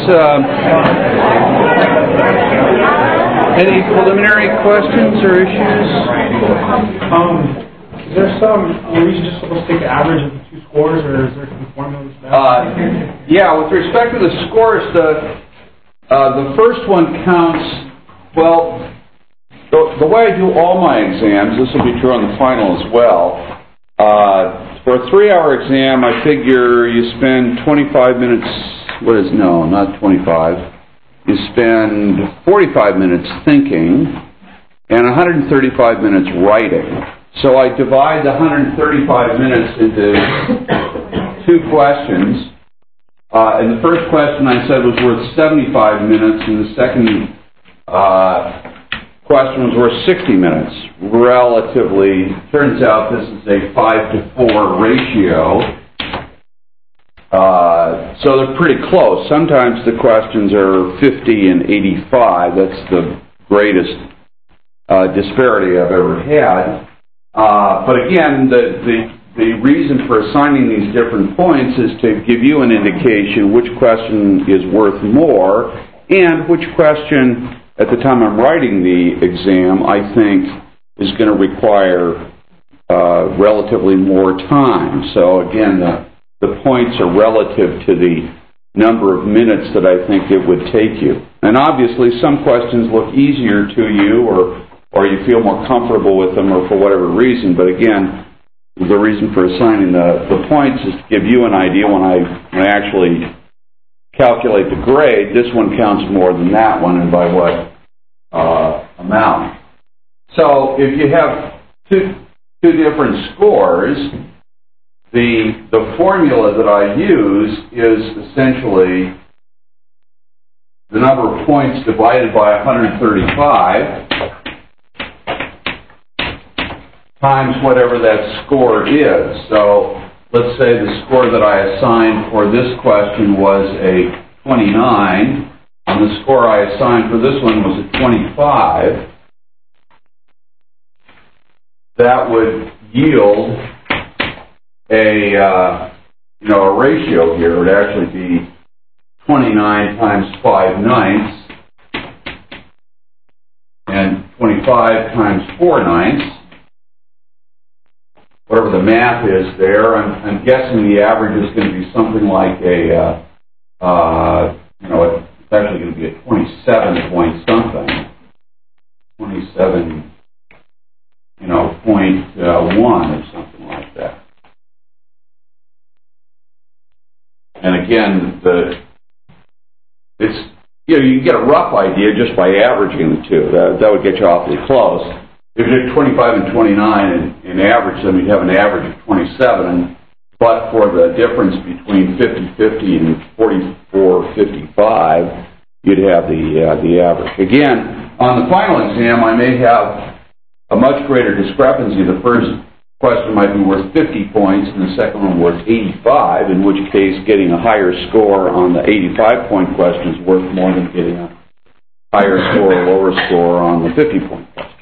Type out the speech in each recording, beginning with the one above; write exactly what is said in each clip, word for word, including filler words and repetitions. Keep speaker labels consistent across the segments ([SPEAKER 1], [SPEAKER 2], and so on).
[SPEAKER 1] Um, any preliminary questions or issues?
[SPEAKER 2] Um, is there some, are we just supposed to take the average of the two scores, or is there some formula for that?
[SPEAKER 1] Uh, yeah, with respect to the scores, the, uh, the first one counts, well, the, the way I do all my exams, this will be true on the final as well. Uh, for a three-hour exam, I figure you spend twenty-five minutes, what is, no, not twenty-five. You spend forty-five minutes thinking and one hundred thirty-five minutes writing. So I divide the one hundred thirty-five minutes into two questions. Uh, and the first question I said was worth seventy-five minutes, and the second uh, question was worth sixty minutes. Relatively, turns out this is a five to four ratio. Uh, so they're pretty close. Sometimes the questions are fifty and eighty-five. That's the greatest uh, disparity I've ever had. Uh, but again, the, the, the reason for assigning these different points is to give you an indication which question is worth more and which question, at the time I'm writing the exam, I think is going to require uh, relatively more time. So again, the The points are relative to the number of minutes that I think it would take you. And obviously some questions look easier to you, or or you feel more comfortable with them, or for whatever reason. But again, the reason for assigning the, the points is to give you an idea when I, when I actually calculate the grade, this one counts more than that one, and by what uh, amount. So if you have two, two different scores, The, the formula that I use is essentially the number of points divided by one hundred thirty-five times whatever that score is. So let's say the score that I assigned for this question was a twenty-nine, and the score I assigned for this one was a twenty-five. That would yield a uh, you know a ratio here. It would actually be twenty-nine times five ninths and twenty-five times four ninths. Whatever the math is there, I'm, I'm guessing the average is going to be something like a uh, uh, you know it's actually going to be a twenty-seven point something, twenty-seven you know point uh, one or something like that. And again, the it's you know you can get a rough idea just by averaging the two. That, that would get you awfully close. If you did twenty-five and twenty-nine and, and average them, you'd have an average of twenty-seven. But for the difference between fifty fifty and forty-four fifty-five, you'd have the uh, the average. Again, on the final exam, I may have a much greater discrepancy. The first question might be worth fifty points and the second one worth eighty-five, in which case getting a higher score on the eighty-five point question is worth more than getting a higher score or lower score on the fifty point question.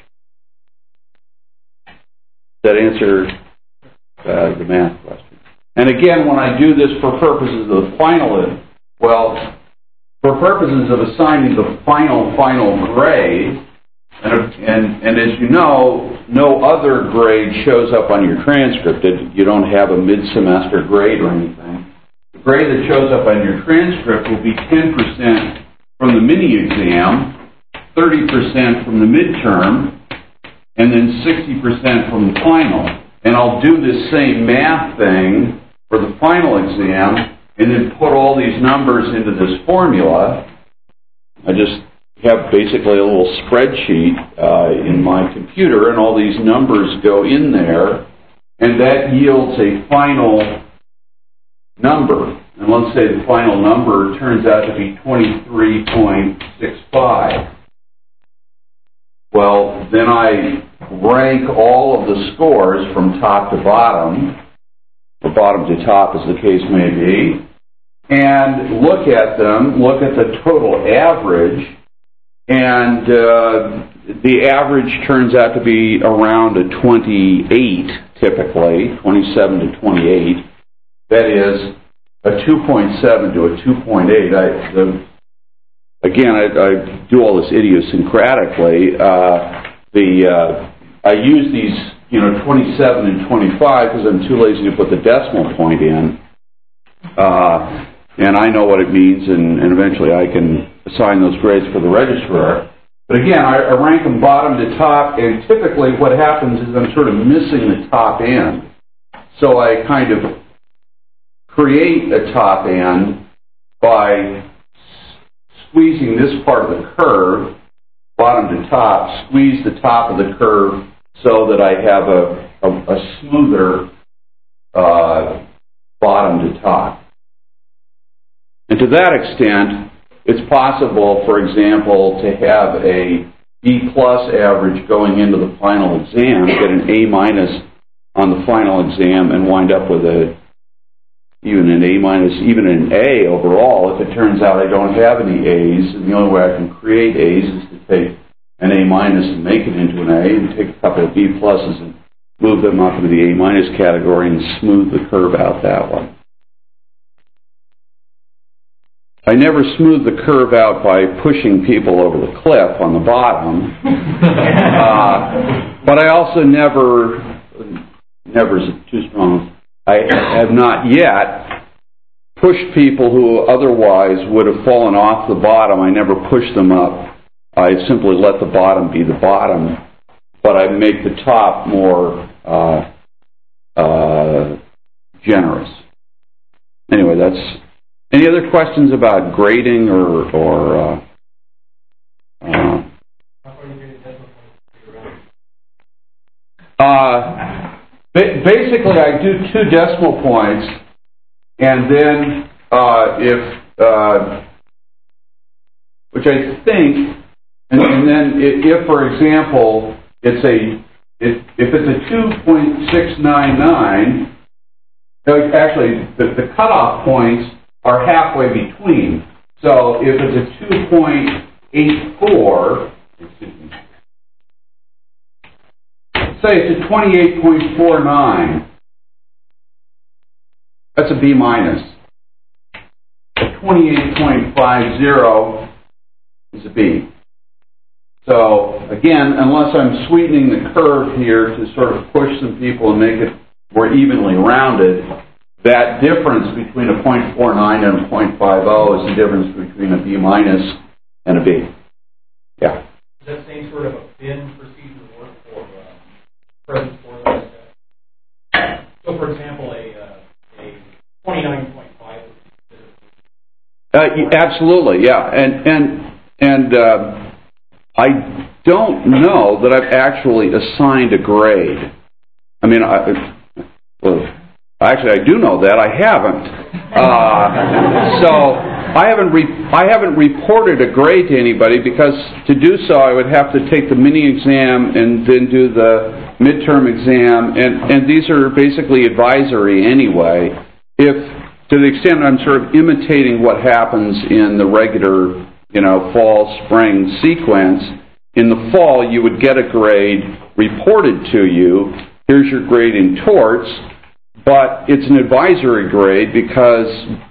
[SPEAKER 1] Does that answer uh, the math question? And again, when I do this for purposes of the final, well, for purposes of assigning the final, final grade, And, and, and as you know, no other grade shows up on your transcript. You don't have a mid-semester grade or anything. The grade that shows up on your transcript will be ten percent from the mini-exam, thirty percent from the midterm, and then sixty percent from the final. And I'll do this same math thing for the final exam, and then put all these numbers into this formula. I just have basically a little spreadsheet uh, in my computer, and all these numbers go in there, and that yields a final number. And let's say the final number turns out to be twenty-three point six five. Well, then I rank all of the scores from top to bottom, or bottom to top as the case may be, and look at them, look at the total average. And uh, the average turns out to be around a twenty-eight, typically, twenty-seven to twenty-eight. That is a two point seven to a two point eight. I, the again, I, I do all this idiosyncratically. Uh, the uh, I use these, you know, twenty-seven and twenty-five because I'm too lazy to put the decimal point in. Uh, and I know what it means, and, and eventually I can assign those grades for the registrar. But again, I, I rank them bottom to top, and typically what happens is I'm sort of missing the top end. So I kind of create a top end by squeezing this part of the curve, bottom to top, squeeze the top of the curve so that I have a, a, a smoother uh, bottom to top. And to that extent, it's possible, for example, to have a B plus average going into the final exam, get an A minus on the final exam, and wind up with a even an A minus, even an A overall. If it turns out I don't have any A's, and the only way I can create A's is to take an A minus and make it into an A, and take a couple of B pluses and move them up into the A minus category and smooth the curve out that way. I never smooth the curve out by pushing people over the cliff on the bottom, uh, but I also never, never is too strong, I have not yet pushed people who otherwise would have fallen off the bottom. I never push them up. I simply let the bottom be the bottom, but I make the top more uh, uh, generous. Anyway, that's... Any other questions about grading or... or uh, uh, uh, basically, I do two decimal points, and then uh, if... Uh, which I think... And, and then if, for example, it's a... If, if it's a two point six nine nine... Actually, the, the cutoff points are halfway between. So if it's a two point eight four, say it's a twenty-eight point four nine, that's a B minus. A twenty-eight point five zero is a B. So again, unless I'm sweetening the curve here to sort of push some people and make it more evenly rounded, that difference between a point four nine and a point five zero is the difference between a B minus and a B. Yeah?
[SPEAKER 3] Is that same sort of a bin procedure work for uh, present scores like that? So, for example, a, uh, a twenty-nine point five would be considered.
[SPEAKER 1] Uh, absolutely, yeah. And, and, and uh, I don't know that I've actually assigned a grade. I mean, I... Well, actually, I do know that. I haven't. Uh, so I haven't re- I haven't reported a grade to anybody, because to do so I would have to take the mini exam and then do the midterm exam, and, and these are basically advisory anyway. If, to the extent I'm sort of imitating what happens in the regular, you know, fall, spring sequence, in the fall you would get a grade reported to you. Here's your grade in torts. But it's an advisory grade because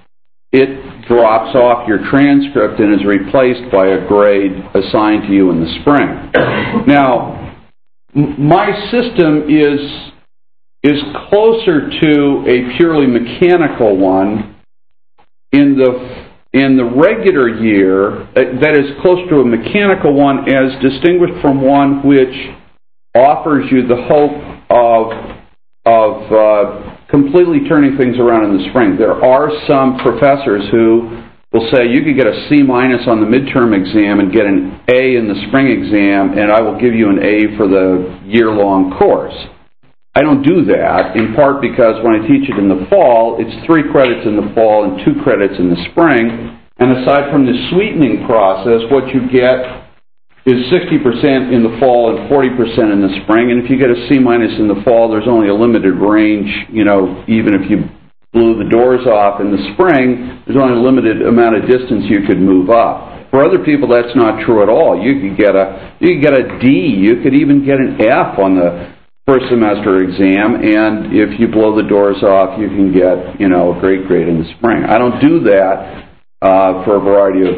[SPEAKER 1] it drops off your transcript and is replaced by a grade assigned to you in the spring. Now, m- my system is is closer to a purely mechanical one. In the in the regular year, that is close to a mechanical one, as distinguished from one which offers you the hope of of uh, completely turning things around in the spring. There are some professors who will say you could get a C minus on the midterm exam and get an A in the spring exam, and I will give you an A for the year-long course. I don't do that, in part because when I teach it in the fall, it's three credits in the fall and two credits in the spring, and aside from the sweetening process, what you get is sixty percent in the fall and forty percent in the spring. And if you get a C minus in the fall, there's only a limited range. You know, even if you blew the doors off in the spring, there's only a limited amount of distance you could move up. For other people, that's not true at all. You could get a you could get a D. You could even get an F on the first semester exam. And if you blow the doors off, you can get, you know, a great grade in the spring. I don't do that uh, for a variety of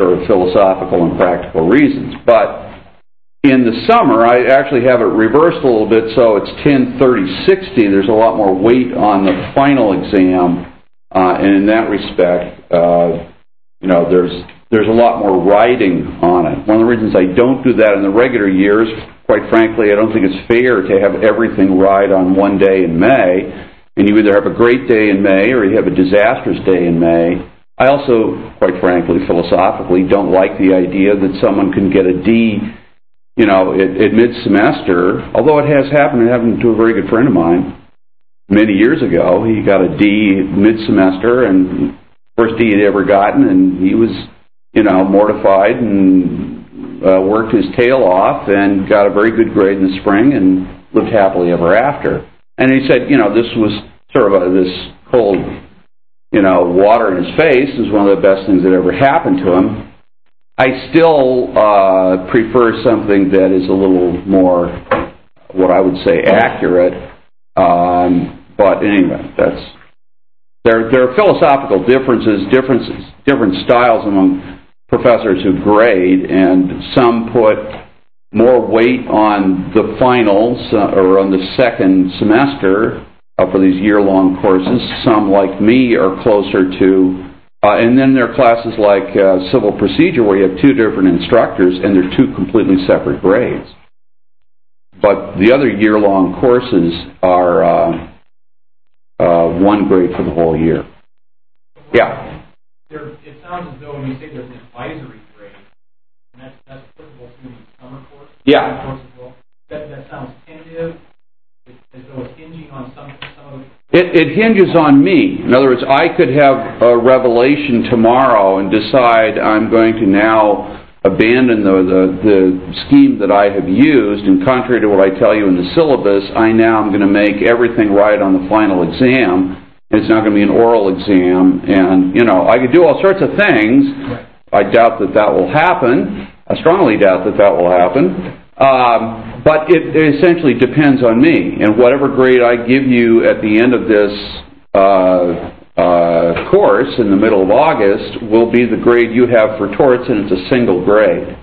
[SPEAKER 1] sort of philosophical and practical reasons. But in the summer, I actually have it reversed a little bit, so it's ten, thirty, sixty. There's a lot more weight on the final exam, uh, and in that respect, uh, you know, there's there's a lot more riding on it. One of the reasons I don't do that in the regular years, quite frankly, I don't think it's fair to have everything ride on one day in May, and you either have a great day in May or you have a disastrous day in May. I also, quite frankly, philosophically, don't like the idea that someone can get a D, you know, at, at mid-semester, although it has happened. It happened to a very good friend of mine many years ago. He got a D mid-semester, and first D he'd ever gotten, and he was, you know, mortified and uh, worked his tail off and got a very good grade in the spring and lived happily ever after. And he said, you know, this was sort of a, this cold, you know, water in his face. It was one of the best things that ever happened to him. I still uh, prefer something that is a little more, what I would say, accurate. Um, but anyway, that's there. There are philosophical differences, differences, different styles among professors who grade, and some put more weight on the finals uh, or on the second semester uh, for these year-long courses. Some, like me, are closer to. Uh, and then there are classes like uh, civil procedure where you have two different instructors and they're two completely separate grades. But the other year-long courses are uh, uh, one grade for the whole year. Yeah?
[SPEAKER 3] There, it sounds as though when you say there's an advisory grade, and that's, that's applicable to the summer course,
[SPEAKER 1] Yeah.
[SPEAKER 3] course as well, that, that sounds tentative, as though it's hinging on some, some of the...
[SPEAKER 1] It, it hinges on me. In other words, I could have a revelation tomorrow and decide I'm going to now abandon the, the, the scheme that I have used, and contrary to what I tell you in the syllabus, I now am going to make everything right on the final exam. It's not going to be an oral exam, and, you know, I could do all sorts of things. I doubt that that will happen. I strongly doubt that that will happen. Um, but it, it essentially depends on me, and whatever grade I give you at the end of this uh, uh, course in the middle of August will be the grade you have for torts, and it's a single grade.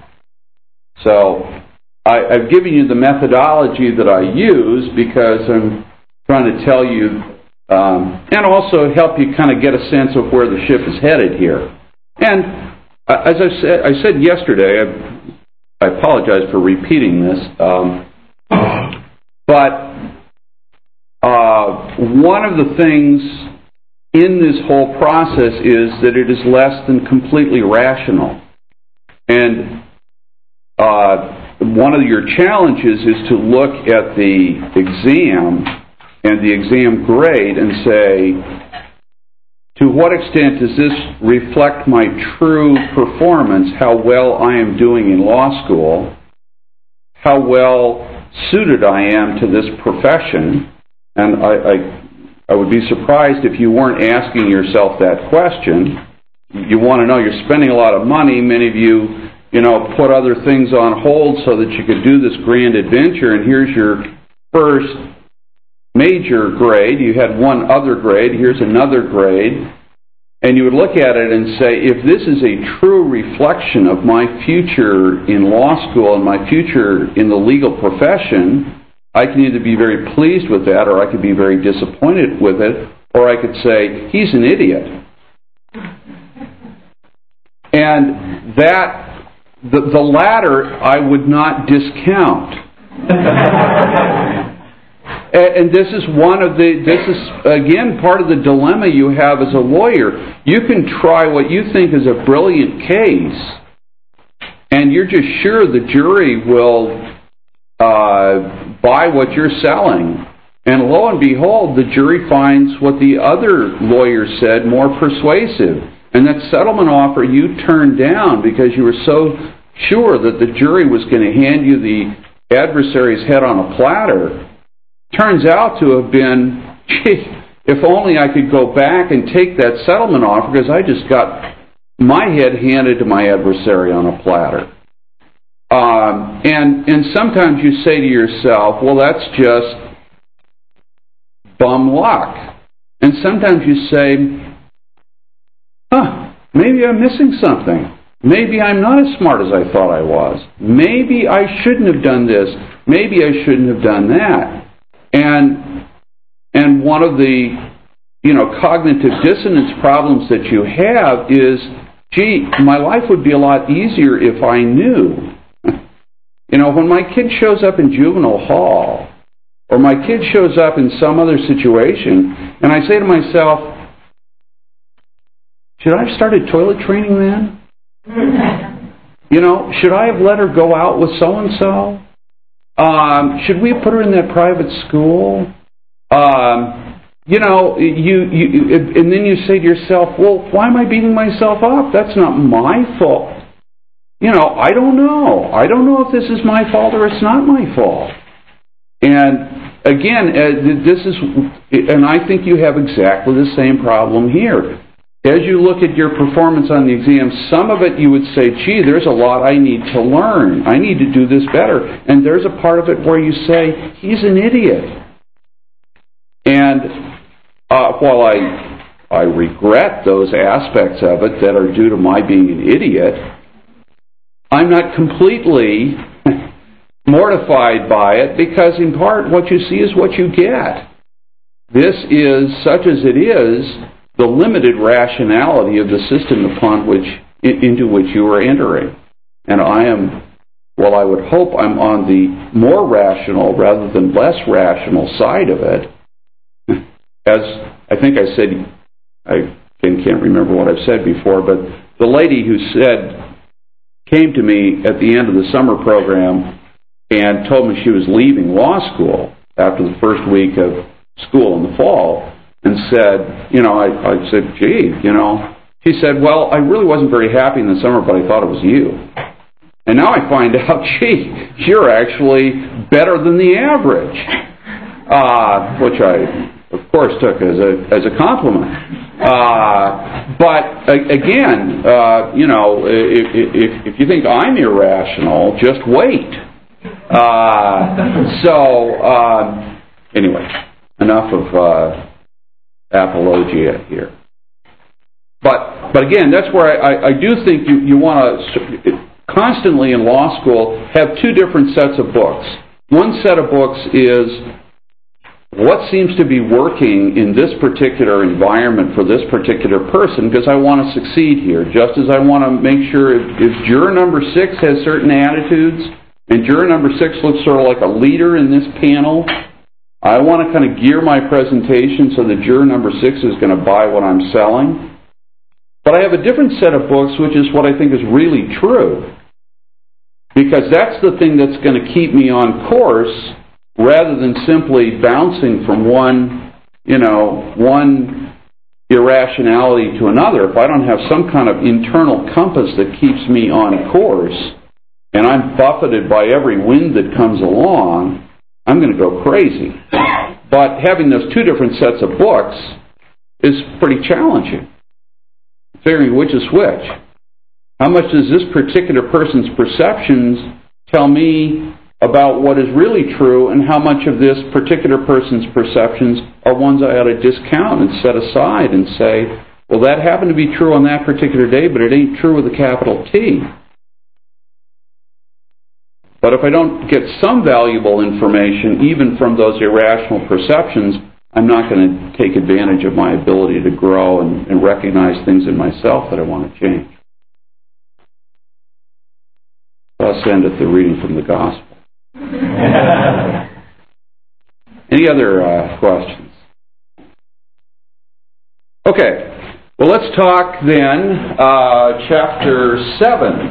[SPEAKER 1] So I, I've given you the methodology that I use because I'm trying to tell you, um, and also help you kind of get a sense of where the ship is headed here. And uh, as I said, I said yesterday, I, I apologize for repeating this, um, but uh, one of the things in this whole process is that it is less than completely rational. And uh, one of your challenges is to look at the exam and the exam grade and say, to what extent does this reflect my true performance, how well I am doing in law school, how well suited I am to this profession? And I, I, I would be surprised if you weren't asking yourself that question. You want to know, you're spending a lot of money. Many of you, you know, put other things on hold so that you could do this grand adventure, and here's your first major grade. You had one other grade. Here's another grade. And you would look at it and say, if this is a true reflection of my future in law school and my future in the legal profession, I can either be very pleased with that, or I could be very disappointed with it, or I could say, he's an idiot. And that, the, the latter, I would not discount. And this is one of the, this is, again, part of the dilemma you have as a lawyer. You can try what you think is a brilliant case, and you're just sure the jury will uh, buy what you're selling. And lo and behold, the jury finds what the other lawyer said more persuasive. And that settlement offer you turned down because you were so sure that the jury was going to hand you the adversary's head on a platter, turns out to have been, gee, if only I could go back and take that settlement offer, because I just got my head handed to my adversary on a platter. Um, and, and sometimes you say to yourself, well, that's just bum luck. And sometimes you say, huh, maybe I'm missing something. Maybe I'm not as smart as I thought I was. Maybe I shouldn't have done this. Maybe I shouldn't have done that. And and one of the, you know, cognitive dissonance problems that you have is, gee, my life would be a lot easier if I knew. You know, when my kid shows up in juvenile hall, or my kid shows up in some other situation, and I say to myself, should I have started toilet training then? You know, should I have let her go out with so-and-so? Um, should we have put her in that private school? Um, you know, you, you, and then you say to yourself, well, why am I beating myself up? That's not my fault. You know, I don't know. I don't know if this is my fault or it's not my fault. And again, this is, and I think you have exactly the same problem here. As you look at your performance on the exam, some of it you would say, gee, there's a lot I need to learn. I need to do this better. And there's a part of it where you say, he's an idiot. And uh, while I, I regret those aspects of it that are due to my being an idiot, I'm not completely mortified by it, because in part what you see is what you get. This is, such as it is, the limited rationality of the system upon which, into which you are entering. And I am, well, I would hope I'm on the more rational rather than less rational side of it. As I think I said, I can't remember what I've said before, but the lady who said, came to me at the end of the summer program and told me she was leaving law school after the first week of school in the fall, and said, you know, I, I said, gee, you know, she said, well, I really wasn't very happy in the summer, but I thought it was you. And now I find out, gee, you're actually better than the average, uh, which I, of course, took as a as a compliment. Uh, but again, uh, you know, if, if, if you think I'm irrational, just wait. Uh, so, uh, anyway, enough of uh, apologia here. But but again, that's where I, I, I do think you, you want to constantly in law school have two different sets of books. One set of books is what seems to be working in this particular environment for this particular person, because I want to succeed here. Just as I want to make sure if, if juror number six has certain attitudes, and juror number six looks sort of like a leader in this panel, I want to kind of gear my presentation so that juror number six is going to buy what I'm selling. But I have a different set of books, which is what I think is really true, because that's the thing that's going to keep me on course, rather than simply bouncing from one, you know, one irrationality to another. If I don't have some kind of internal compass that keeps me on course, and I'm buffeted by every wind that comes along, I'm going to go crazy. But having those two different sets of books is pretty challenging. Figuring which is which. How much does this particular person's perceptions tell me about what is really true, and how much of this particular person's perceptions are ones I ought to discount and set aside and say, well, that happened to be true on that particular day, but it ain't true with a capital T. But if I don't get some valuable information, even from those irrational perceptions, I'm not going to take advantage of my ability to grow and, and recognize things in myself that I want to change. Thus endeth the reading from the Gospel. Any other uh, questions? Okay. Well, let's talk then uh, chapter seven.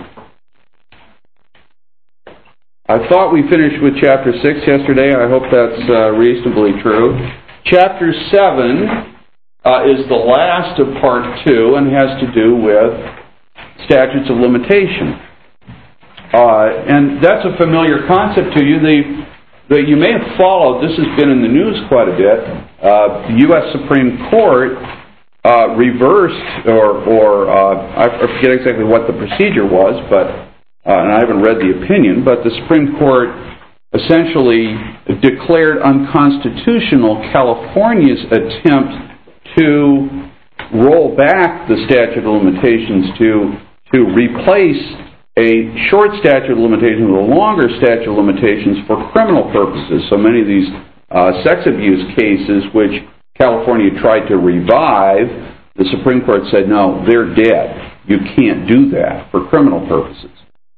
[SPEAKER 1] I thought we finished with chapter six yesterday. I hope that's uh, reasonably true. Chapter seven uh, is the last of part two and has to do with statutes of limitation. Uh, and that's a familiar concept to you. The, the, you may have followed, this has been in the news quite a bit, uh, the U S Supreme Court uh, reversed, or, or uh, I forget exactly what the procedure was, but uh, and I haven't read the opinion, but the Supreme Court essentially declared unconstitutional California's attempt to roll back the statute of limitations to to replace a short statute of limitations with a longer statute of limitations for criminal purposes. So many of these uh, sex abuse cases, which California tried to revive, the Supreme Court said, no, they're dead. You can't do that for criminal purposes.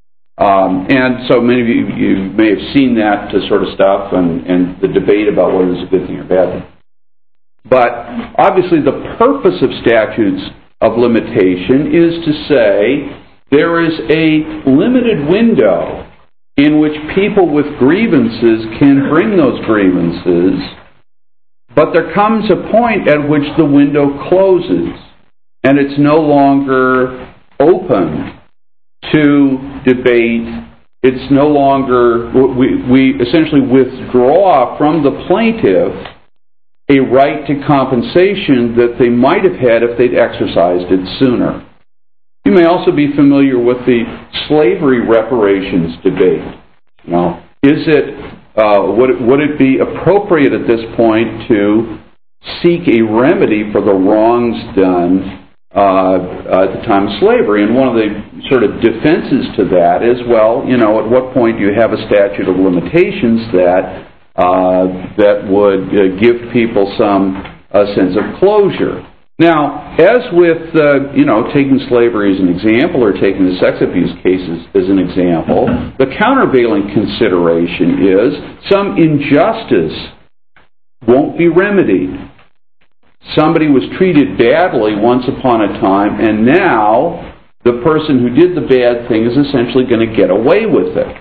[SPEAKER 1] Um, and so many of you, you may have seen that sort of stuff and, and the debate about whether it's a good thing or bad thing. But obviously the purpose of statutes of limitation is to say there is a limited window in which people with grievances can bring those grievances, but there comes a point at which the window closes and it's no longer open to debate. It's no longer, we, we essentially withdraw from the plaintiff a right to compensation that they might have had if they'd exercised it sooner. You may also be familiar with the slavery reparations debate. You know, is it, uh, would it, would it be appropriate at this point to seek a remedy for the wrongs done Uh, at the time of slavery? And one of the sort of defenses to that is, well, you know, at what point do you have a statute of limitations that uh, that would uh, give people some uh, sense of closure? Now, as with, uh, you know, taking slavery as an example or taking the sex abuse cases as an example, the countervailing consideration is some injustice won't be remedied. Somebody was treated badly once upon a time, and now the person who did the bad thing is essentially going to get away with it.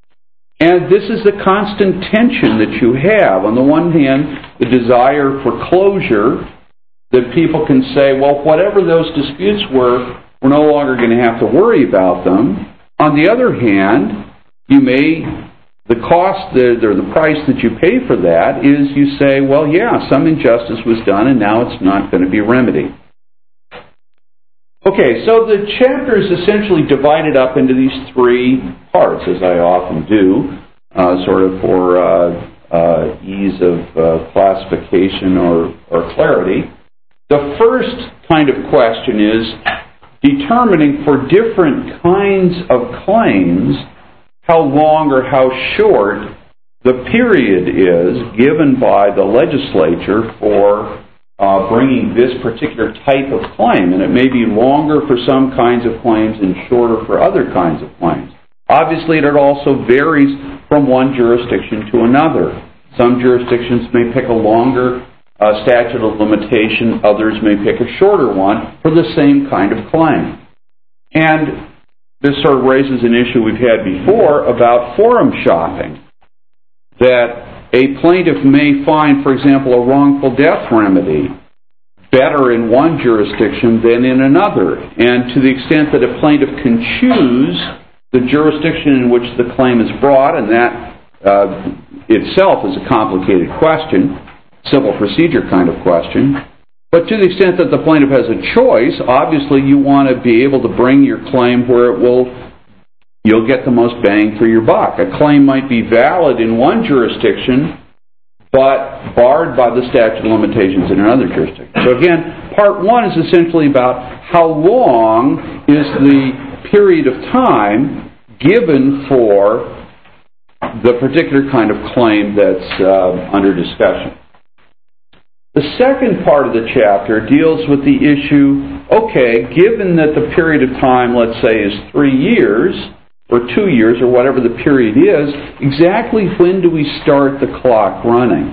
[SPEAKER 1] And this is the constant tension that you have. On the one hand, the desire for closure, that people can say, well, whatever those disputes were, we're no longer going to have to worry about them. On the other hand, you may... The cost, the, or the price that you pay for that is you say, well, yeah, some injustice was done and now it's not going to be remedied. Okay, so the chapter is essentially divided up into these three parts, as I often do, uh, sort of for uh, uh, ease of uh, classification or, or clarity. The first kind of question is determining for different kinds of claims how long or how short the period is given by the legislature for uh, bringing this particular type of claim. And it may be longer for some kinds of claims and shorter for other kinds of claims. Obviously, it also varies from one jurisdiction to another. Some jurisdictions may pick a longer uh, statute of limitation, others may pick a shorter one for the same kind of claim. And this sort of raises an issue we've had before about forum shopping. That a plaintiff may find, for example, a wrongful death remedy better in one jurisdiction than in another. And to the extent that a plaintiff can choose the jurisdiction in which the claim is brought, and that uh, itself is a complicated question, civil procedure kind of question. But to the extent that the plaintiff has a choice, obviously you want to be able to bring your claim where it will, you'll get the most bang for your buck. A claim might be valid in one jurisdiction, but barred by the statute of limitations in another jurisdiction. So again, part one is essentially about how long is the period of time given for the particular kind of claim that's uh, under discussion. The second part of the chapter deals with the issue, okay, given that the period of time, let's say, is three years, or two years, or whatever the period is, exactly when do we start the clock running?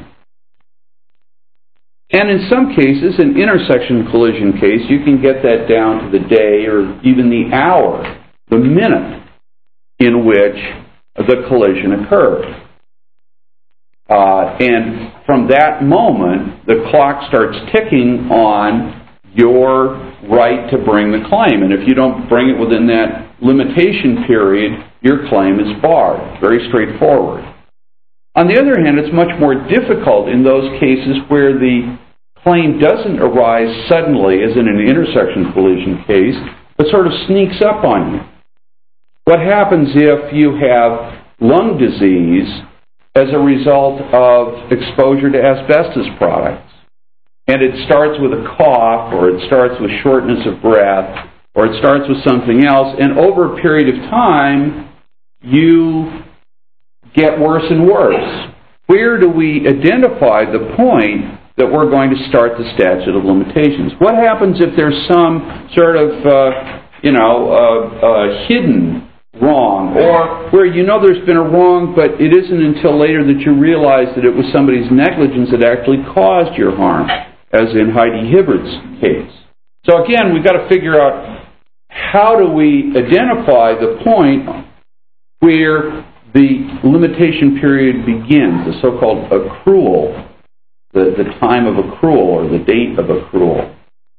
[SPEAKER 1] And in some cases, an intersection collision case, you can get that down to the day or even the hour, the minute in which the collision occurred. Uh, and from that moment, the clock starts ticking on your right to bring the claim. And if you don't bring it within that limitation period, your claim is barred. Very straightforward. On the other hand, it's much more difficult in those cases where the claim doesn't arise suddenly, as in an intersection collision case, but sort of sneaks up on you. What happens if you have lung disease as a result of exposure to asbestos products? And it starts with a cough, or it starts with shortness of breath, or it starts with something else, and over a period of time, you get worse and worse. Where do we identify the point that we're going to start the statute of limitations? What happens if there's some sort of, uh, you know, uh, uh, hidden wrong, or where you know there's been a wrong, but it isn't until later that you realize that it was somebody's negligence that actually caused your harm, as in Heidi Hibbard's case. So again, we've got to figure out how do we identify the point where the limitation period begins, the so-called accrual, the, the time of accrual or the date of accrual.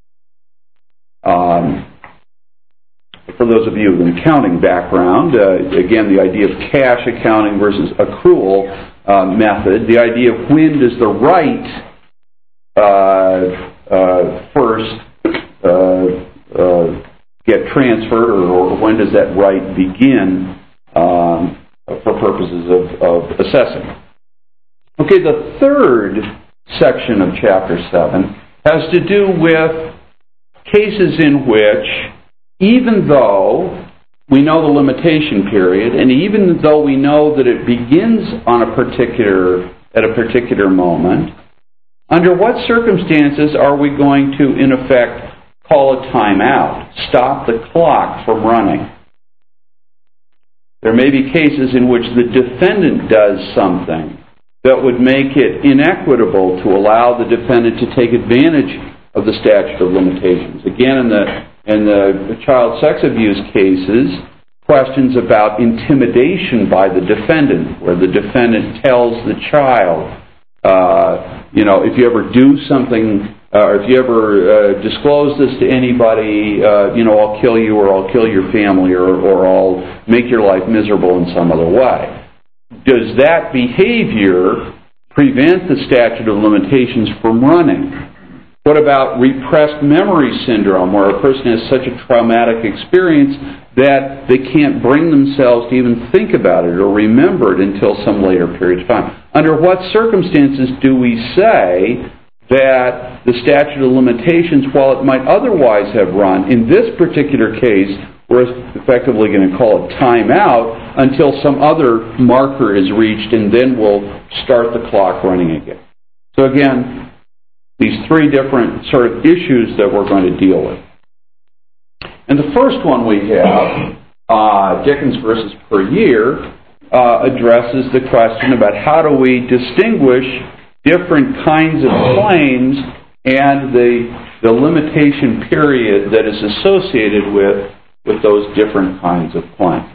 [SPEAKER 1] Um, for those of you with an accounting background, uh, again, the idea of cash accounting versus accrual uh, method, the idea of when does the right uh, uh, first uh, uh, get transferred, or, or when does that right begin um, for purposes of, of assessing. Okay, the third section of Chapter seven has to do with cases in which, even though we know the limitation period, and even though we know that it begins on a particular, at a particular moment, under what circumstances are we going to, in effect, call a timeout, stop the clock from running? There may be cases in which the defendant does something that would make it inequitable to allow the defendant to take advantage of the statute of limitations. Again, in the, in the child sex abuse cases, questions about intimidation by the defendant, where the defendant tells the child, uh, you know, if you ever do something, uh, or if you ever uh, disclose this to anybody, uh, you know, I'll kill you, or I'll kill your family, or, or I'll make your life miserable in some other way. Does that behavior prevent the statute of limitations from running? What about repressed memory syndrome, where a person has such a traumatic experience that they can't bring themselves to even think about it or remember it until some later period of time? Under what circumstances do we say that the statute of limitations, while it might otherwise have run, in this particular case, we're effectively going to call it timeout until some other marker is reached, and then we'll start the clock running again. So again, these three different sort of issues that we're going to deal with. And the first one we have, uh, Dickens versus Per Year, uh, addresses the question about how do we distinguish different kinds of claims and the, the limitation period that is associated with, with those different kinds of claims.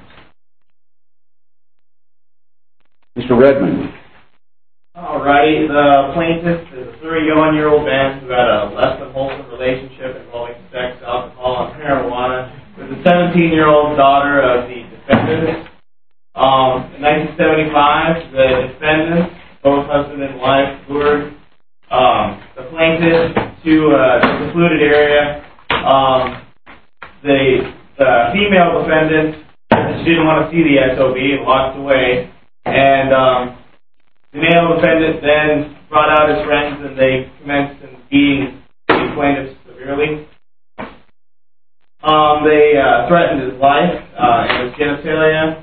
[SPEAKER 1] Mister Redmond.
[SPEAKER 4] All right, the plaintiff is a thirty-one-year-old man who had a less than wholesome relationship involving sex, alcohol, and marijuana with a seventeen-year-old daughter of the defendant. Um, in nineteen seventy-five, the defendants, both husband and wife, lured um, the plaintiff to a secluded area. Um, the, the female defendant, she didn't want to see the S O B and walked away. And um, the male defendant then brought out his friends, and they commenced in beating the plaintiff severely. Um, they uh, threatened his life uh, and his genitalia.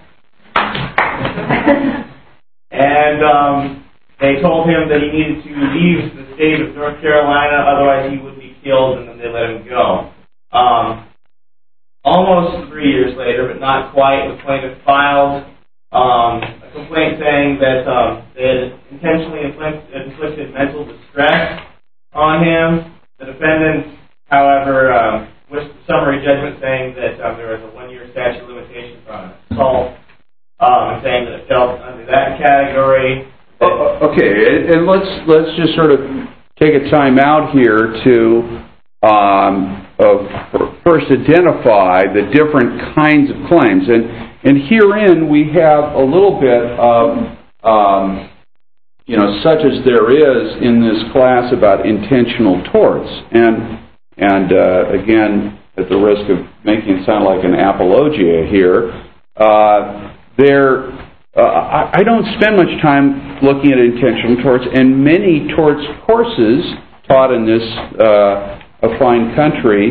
[SPEAKER 4] And um, they told him that he needed to leave the state of North Carolina, otherwise he would be killed, and then they let him go. Um, almost three years later, but not quite, the plaintiff filed um, a complaint saying that um, they had intentionally inflict, inflicted mental distress on him. The defendant, however, um, wished the summary judgment saying that um, there was a one-year statute of limitations on assault, um, and saying that it fell under that category.
[SPEAKER 1] Uh, okay, and let's let's just sort of take a time out here to um, uh, first identify the different kinds of claims, and and herein we have a little bit of um, you know, such as there is in this class about intentional torts, and and uh, again, at the risk of making it sound like an apologia here, uh, there. Uh, I, I don't spend much time looking at intentional torts, and many torts courses taught in this uh, a fine country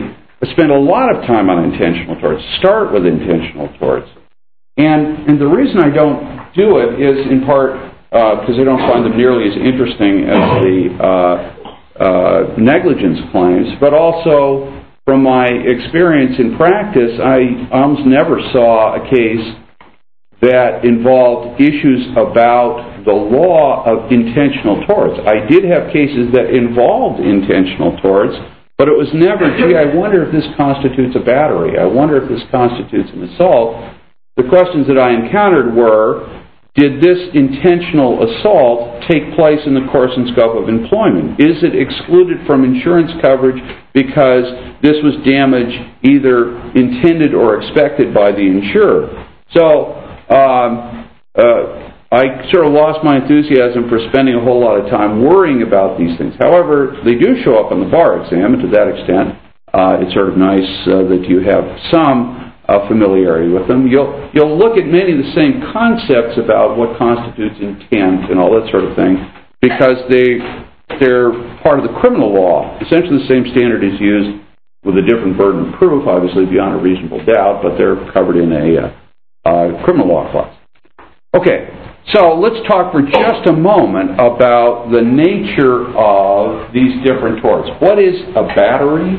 [SPEAKER 1] I spend a lot of time on intentional torts, start with intentional torts. And, and the reason I don't do it is in part because uh, I don't find them nearly as interesting as the uh, uh, negligence claims, but also from my experience in practice, I almost never saw a case that involved issues about the law of intentional torts. I did have cases that involved intentional torts, but it was never, gee, I wonder if this constitutes a battery. I wonder if this constitutes an assault. The questions that I encountered were, did this intentional assault take place in the course and scope of employment? Is it excluded from insurance coverage because this was damage either intended or expected by the insurer? So um, uh, I sort of lost my enthusiasm for spending a whole lot of time worrying about these things. However, they do show up on the bar exam, and to that extent, uh, it's sort of nice uh, that you have some Uh, familiarity with them. You'll you'll look at many of the same concepts about what constitutes intent and all that sort of thing because they they're part of the criminal law. Essentially, the same standard is used with a different burden of proof, obviously beyond a reasonable doubt, but they're covered in a uh, uh, criminal law class. Okay, so let's talk for just a moment about the nature of these different torts. What is a battery?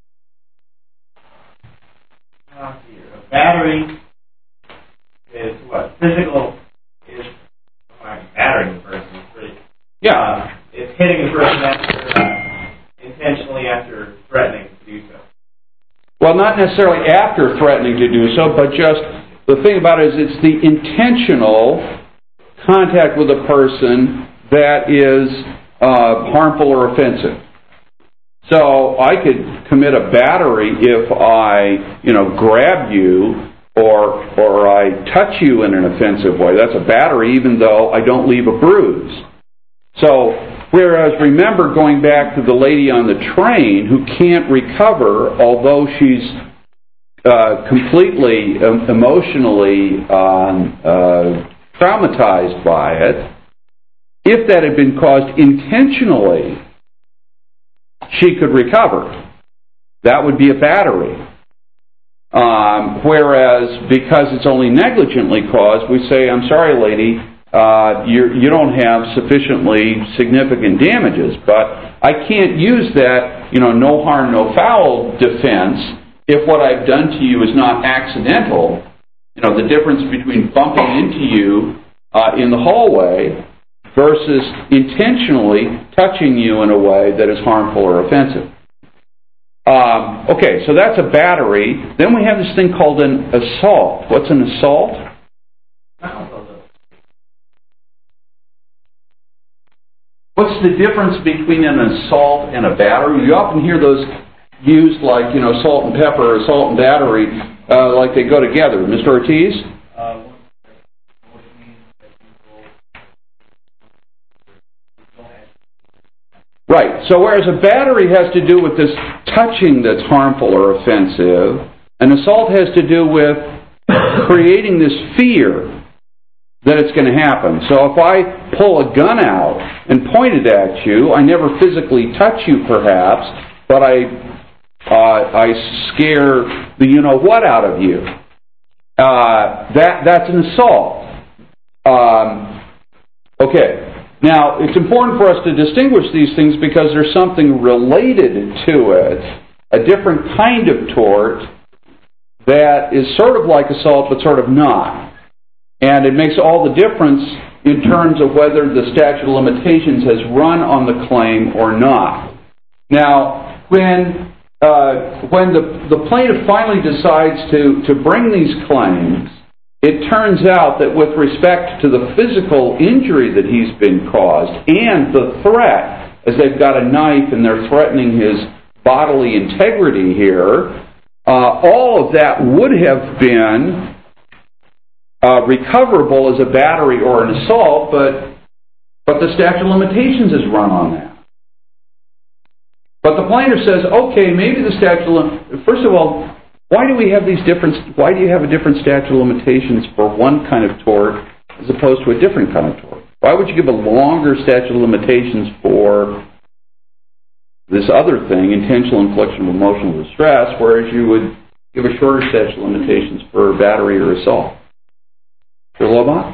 [SPEAKER 4] Battery is what? Physical is uh, battering the person. Pretty,
[SPEAKER 1] yeah.
[SPEAKER 4] Uh, it's hitting the person after, uh, intentionally after threatening to do so.
[SPEAKER 1] Well, not necessarily after threatening to do so, but just the thing about it is it's the intentional contact with a person that is uh, harmful or offensive. So I could commit a battery if I, you know, grab you or or I touch you in an offensive way. That's a battery even though I don't leave a bruise. So, whereas remember going back to the lady on the train who can't recover although she's uh, completely um, emotionally um, uh, traumatized by it, if that had been caused intentionally, she could recover. That would be a battery. Um, whereas, because it's only negligently caused, we say, I'm sorry, lady, uh, you you don't have sufficiently significant damages. But I can't use that, you know, no harm, no foul defense if what I've done to you is not accidental. You know, the difference between bumping into you uh, in the hallway versus intentionally touching you in a way that is harmful or offensive. Um, okay, so that's a battery. Then we have this thing called an assault. What's an assault? What's the difference between an assault and a battery? You often hear those used like, you know, salt and pepper, assault and battery, uh, like they go together. Mister Ortiz? Uh, Right. So whereas a battery has to do with this touching that's harmful or offensive, an assault has to do with creating this fear that it's going to happen. So if I pull a gun out and point it at you, I never physically touch you perhaps, but I uh, I scare the you-know-what out of you. Uh, that that's an assault. Um, okay. Now, it's important for us to distinguish these things because there's something related to it, a different kind of tort that is sort of like assault but sort of not. And it makes all the difference in terms of whether the statute of limitations has run on the claim or not. Now, when uh, when the, the plaintiff finally decides to, to bring these claims, it turns out that with respect to the physical injury that he's been caused and the threat, as they've got a knife and they're threatening his bodily integrity here, uh, all of that would have been uh, recoverable as a battery or an assault, but but the statute of limitations is run on that. But the plaintiff says, okay, maybe the statute of limitations, first of all, Why do we have these different? Why do you have a different statute of limitations for one kind of tort as opposed to a different kind of tort? Why would you give a longer statute of limitations for this other thing, intentional infliction of emotional distress, whereas you would give a shorter statute of limitations for battery or assault. Mister Lobot?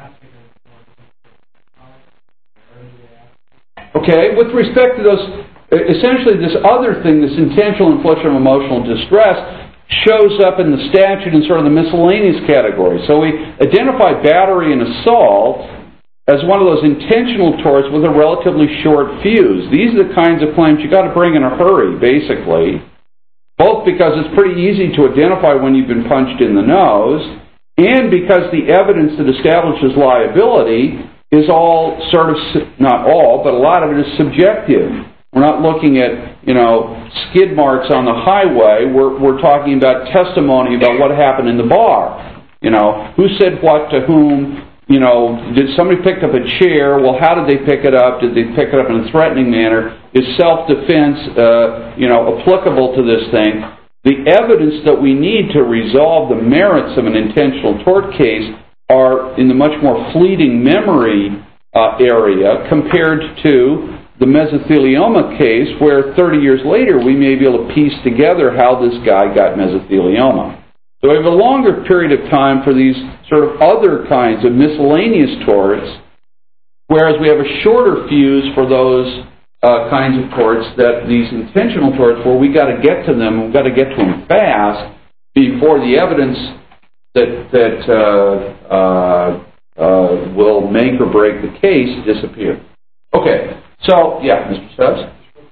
[SPEAKER 1] Okay, with respect to those, essentially this other thing, this intentional infliction of emotional distress, shows up in the statute in sort of the miscellaneous category. So we identify battery and assault as one of those intentional torts with a relatively short fuse. These are the kinds of claims you've got to bring in a hurry, basically, both because it's pretty easy to identify when you've been punched in the nose, and because the evidence that establishes liability is all sort of, not all, but a lot of it is subjective. We're not looking at, you know, skid marks on the highway. We're, we're talking about testimony about what happened in the bar. You know, who said what to whom? You know, did somebody pick up a chair? Well, how did they pick it up? Did they pick it up in a threatening manner? Is self-defense, uh, you know, applicable to this thing? The evidence that we need to resolve the merits of an intentional tort case are in the much more fleeting memory uh, area compared to the mesothelioma case, where thirty years later we may be able to piece together how this guy got mesothelioma. So we have a longer period of time for these sort of other kinds of miscellaneous torts, whereas we have a shorter fuse for those uh, kinds of torts, that these intentional torts where we got to get to them, we've got to get to them fast before the evidence that that uh, uh, uh, will make or break the case disappears. Okay. So, yeah, Mister Stubbs?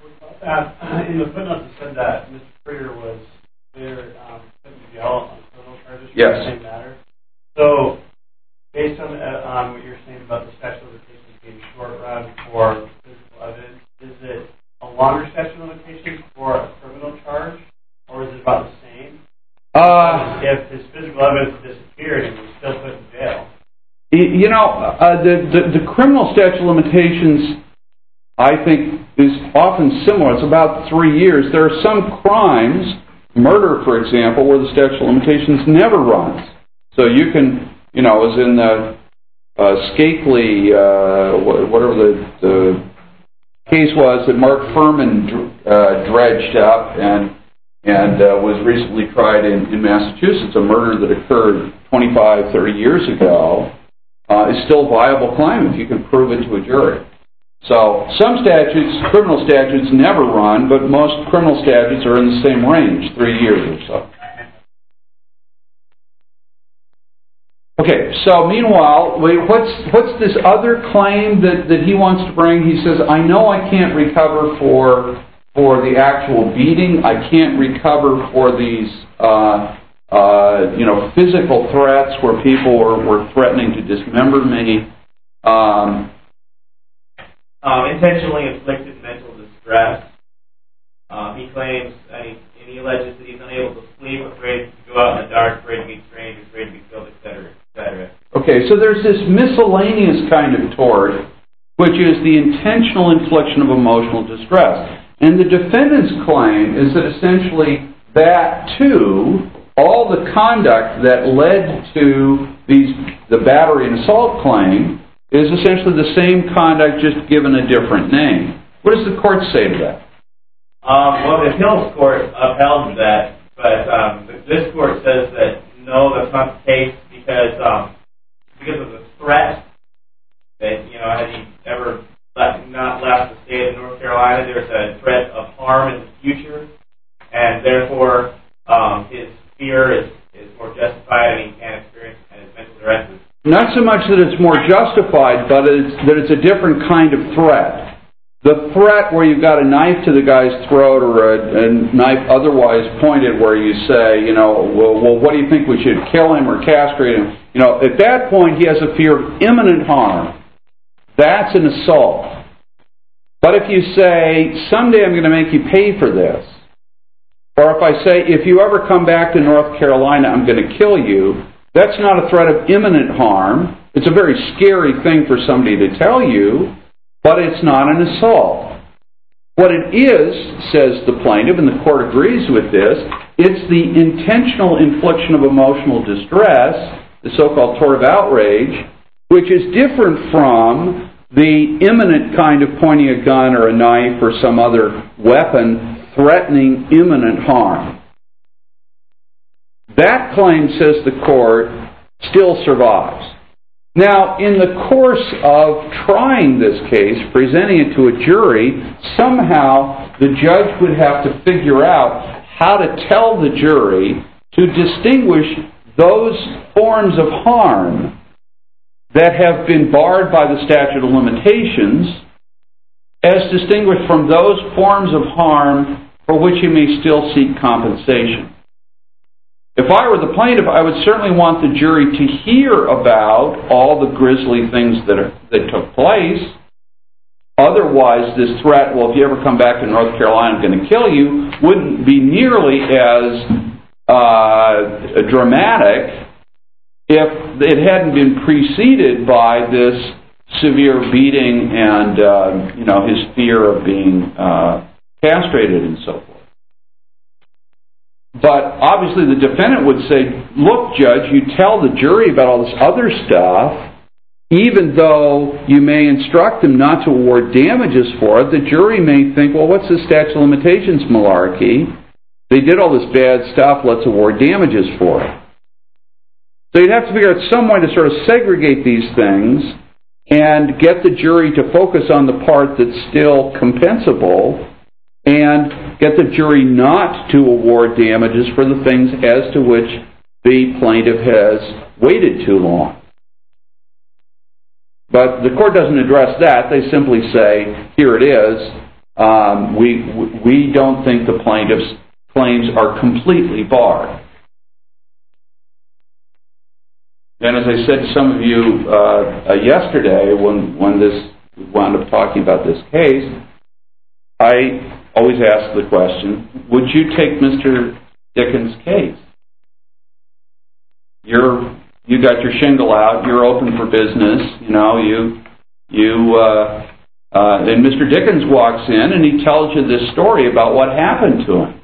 [SPEAKER 5] Uh, in the footnote, you said that Mister Prater was there um, put in jail on criminal charges for
[SPEAKER 1] yes.
[SPEAKER 5] the same matter. So, based on uh, on what you're saying about the statute of limitations being short run for physical evidence, is it a longer statute of limitations for a criminal charge, or is it about the same?
[SPEAKER 1] Uh,
[SPEAKER 5] if his physical evidence disappeared and he was still put in jail.
[SPEAKER 1] You know, uh, the, the, the criminal statute of limitations, I think, is often similar. It's about three years. There are some crimes, murder, for example, where the statute of limitations never runs. So you can, you know, as in the uh, Skakely, uh, whatever the, the case was that Mark Furman uh, dredged up and and uh, was recently tried in, in Massachusetts, a murder that occurred twenty-five, thirty years ago, uh, is still a viable claim if you can prove it to a jury. So some statutes, criminal statutes, never run, but most criminal statutes are in the same range, three years or so. Okay, so meanwhile, wait, what's what's this other claim that, that he wants to bring? He says, I know I can't recover for for the actual beating. I can't recover for these uh, uh, you know physical threats where people were, were threatening to dismember me. Um,
[SPEAKER 4] Um, intentionally inflicted mental distress. Um, he claims, and he, and he alleges that he's unable to sleep, afraid to go out in the dark, afraid to meet strangers, afraid to be killed, et cetera, et cetera.
[SPEAKER 1] Okay, so there's this miscellaneous kind of tort, which is the intentional infliction of emotional distress. And the defendant's claim is that essentially that, too, all the conduct that led to these the battery and assault claim is essentially the same conduct, just given a different name. What does the court say to that?
[SPEAKER 4] Um, well, the appeals court upheld that, but um, this court says that no, that's not the case because um, because of the threat that, you know, had he ever left, not left the state of North Carolina, there's a threat of harm in the future, and therefore um, his fear is, is more justified, and he can't experience and his mental duress is.
[SPEAKER 1] Not so much that it's more justified, but it's, that it's a different kind of threat. The threat where you've got a knife to the guy's throat or a, a knife otherwise pointed where you say, you know, well, well, what do you think, we should kill him or castrate him? You know, at that point he has a fear of imminent harm. That's an assault. But if you say, someday I'm going to make you pay for this, or if I say, if you ever come back to North Carolina, I'm going to kill you, that's not a threat of imminent harm. It's a very scary thing for somebody to tell you, but it's not an assault. What it is, says the plaintiff, and the court agrees with this, it's the intentional infliction of emotional distress, the so-called tort of outrage, which is different from the imminent kind of pointing a gun or a knife or some other weapon threatening imminent harm. That claim, says the court, still survives. Now, in the course of trying this case, presenting it to a jury, somehow the judge would have to figure out how to tell the jury to distinguish those forms of harm that have been barred by the statute of limitations as distinguished from those forms of harm for which you may still seek compensation. If I were the plaintiff, I would certainly want the jury to hear about all the grisly things that are, that took place. Otherwise, this threat, well, if you ever come back to North Carolina, I'm going to kill you, wouldn't be nearly as uh, dramatic if it hadn't been preceded by this severe beating and, uh, you know, his fear of being uh, castrated and so forth. But obviously the defendant would say, look, Judge, you tell the jury about all this other stuff, even though you may instruct them not to award damages for it, the jury may think, well, what's the statute of limitations malarkey? They did all this bad stuff, let's award damages for it. So you'd have to figure out some way to sort of segregate these things and get the jury to focus on the part that's still compensable and get the jury not to award damages for the things as to which the plaintiff has waited too long. But the court doesn't address that. They simply say, here it is. Um, we, we don't think the plaintiff's claims are completely barred. And as I said to some of you uh, uh, yesterday when, when this we wound up talking about this case, I always ask the question, would you take Mister Dickens' case? You're, you got your shingle out, you're open for business, you know, you, you, uh, uh, and Mister Dickens walks in and he tells you this story about what happened to him.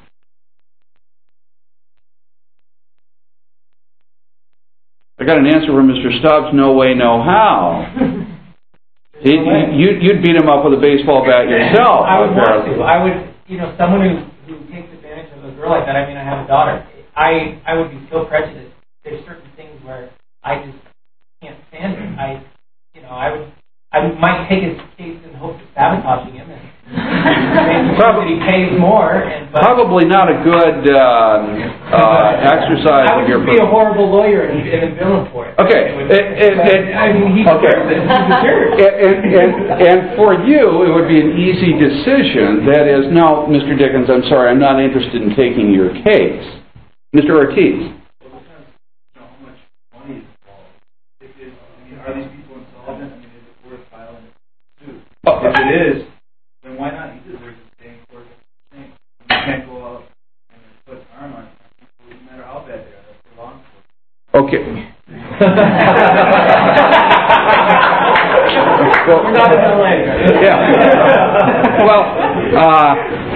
[SPEAKER 1] I got an answer from Mister Stubbs, no way, no how. It, you, you'd beat him up with a baseball bat yourself.
[SPEAKER 6] I would want to. I would, you know, someone who, who takes advantage of a girl like that, I mean, I have a daughter. I, I would be so prejudiced. There's certain things where I just can't stand it. I, you know, I would, I might take his case in hopes of sabotaging him and maybe probably he pays more. And, but
[SPEAKER 1] probably not a good uh, uh, exercise.
[SPEAKER 6] I would just be a horrible lawyer and, and bill him for it.
[SPEAKER 1] Okay.
[SPEAKER 6] It,
[SPEAKER 1] it, it, it,
[SPEAKER 6] I mean, he
[SPEAKER 1] okay.
[SPEAKER 6] deserves it. He's a jerk.
[SPEAKER 1] And, and, and for you, it would be an easy decision. That is, no, Mister Dickens, I'm sorry, I'm not interested in taking your case. Mister Ortiz.
[SPEAKER 5] Well, it depends, you know, how much money is involved. If it, I mean, are these people insolvent? I mean, is it worth filing a suit?
[SPEAKER 1] Oh.
[SPEAKER 5] If it is, then why not? You deserve to stay in court. You can't go out and put an arm on people, no matter how bad they are. That's the law enforcement.
[SPEAKER 1] Okay.
[SPEAKER 6] Well, we're not in L A.
[SPEAKER 1] Yeah. Well, uh,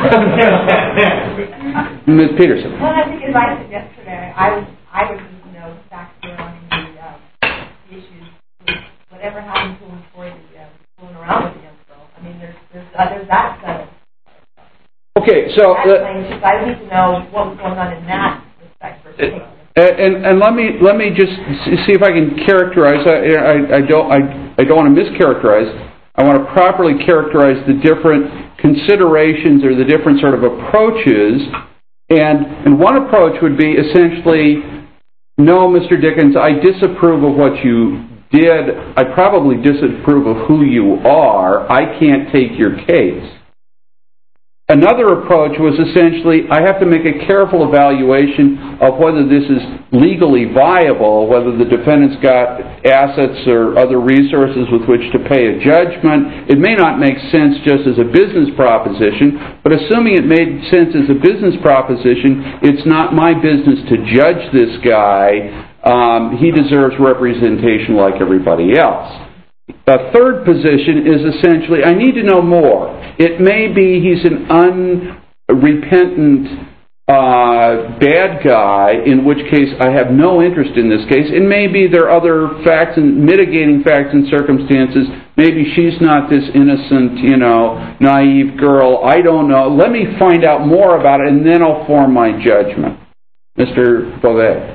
[SPEAKER 1] Miz Peterson.
[SPEAKER 7] Well, I think as I said yesterday, I would, I would need to know the background and the, uh, the issues, with whatever happened to him before the uh, fooling around with the young girl. I mean, there's there's uh, there's that set of
[SPEAKER 1] Okay, so
[SPEAKER 7] that claim, because I need to know what was going on in that respect for taking it.
[SPEAKER 1] And, and let me let me just see if I can characterize. I, I, I don't I, I don't want to mischaracterize. I want to properly characterize the different considerations or the different sort of approaches. And and one approach would be essentially, no, Mister Dickens, I disapprove of what you did. I probably disapprove of who you are. I can't take your case. Another approach was essentially, I have to make a careful evaluation of whether this is legally viable, whether the defendant's got assets or other resources with which to pay a judgment. It may not make sense just as a business proposition, but assuming it made sense as a business proposition, it's not my business to judge this guy. Um, he deserves representation like everybody else. A third position is essentially, I need to know more. It may be he's an unrepentant uh, bad guy, in which case I have no interest in this case, and maybe there are other facts and mitigating facts and circumstances. Maybe she's not this innocent, you know, naive girl. I don't know. Let me find out more about it, and then I'll form my judgment. Mister Beauvais.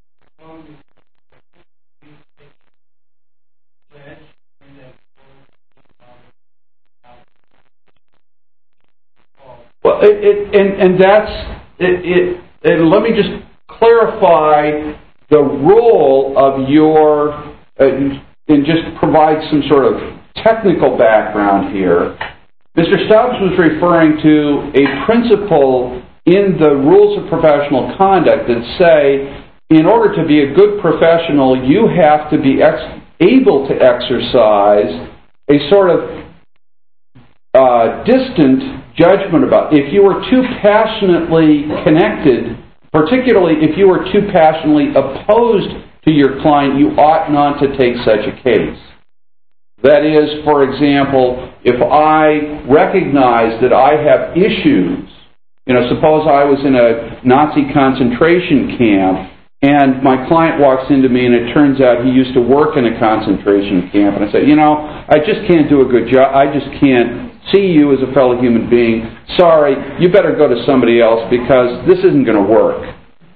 [SPEAKER 1] Well, it, it, and, and that's, it, it, and let me just clarify the role of your, uh, and just provide some sort of technical background here. Mister Stubbs was referring to a principle in the rules of professional conduct that say, in order to be a good professional, you have to be ex- able to exercise a sort of uh, distant judgment about. If you were too passionately connected, particularly if you were too passionately opposed to your client, you ought not to take such a case. That is, for example, if I recognize that I have issues, you know, suppose I was in a Nazi concentration camp and my client walks into me and it turns out he used to work in a concentration camp, and I say, you know, I just can't do a good job, I just can't see you as a fellow human being. Sorry, you better go to somebody else because this isn't going to work.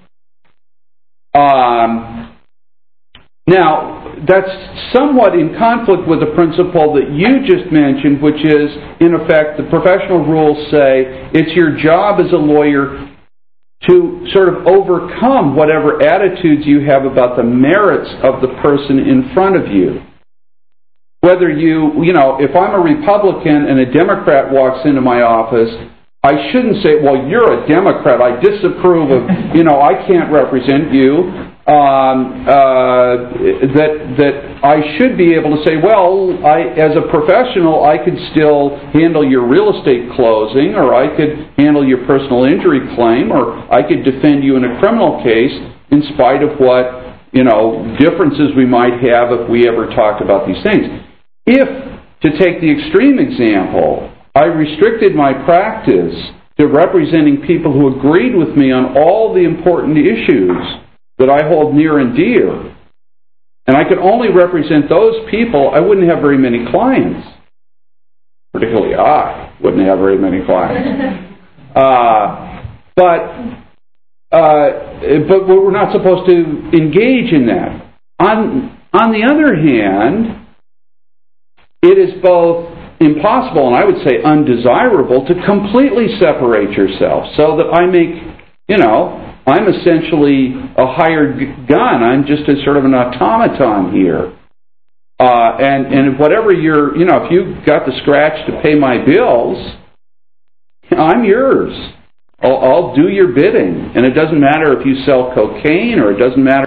[SPEAKER 1] Um, now, that's somewhat in conflict with the principle that you just mentioned, which is, in effect, the professional rules say it's your job as a lawyer to sort of overcome whatever attitudes you have about the merits of the person in front of you. Whether you, you know, if I'm a Republican and a Democrat walks into my office, I shouldn't say, well, you're a Democrat, I disapprove of, you know, I can't represent you. Um, uh, that that I should be able to say, well, I, as a professional, I could still handle your real estate closing, or I could handle your personal injury claim, or I could defend you in a criminal case in spite of what, you know, differences we might have if we ever talked about these things. If, to take the extreme example, I restricted my practice to representing people who agreed with me on all the important issues that I hold near and dear, and I could only represent those people, I wouldn't have very many clients. Particularly I wouldn't have very many clients. uh, but, uh, but we're not supposed to engage in that. On, on the other hand, it is both impossible and I would say undesirable to completely separate yourself so that I make, you know, I'm essentially a hired gun. I'm just a sort of an automaton here. Uh, and, and whatever you're, you know, if you've got the scratch to pay my bills, I'm yours. I'll, I'll do your bidding. And it doesn't matter if you sell cocaine or it doesn't matter